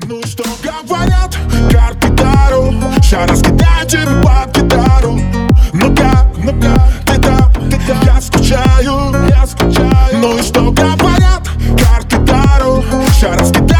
Ну и что говорят, карты Таро, ща раскидаю тебе под гитару. Ну-ка, ты там, я скучаю. Ну и что говорят, карты Таро, ща раскидаю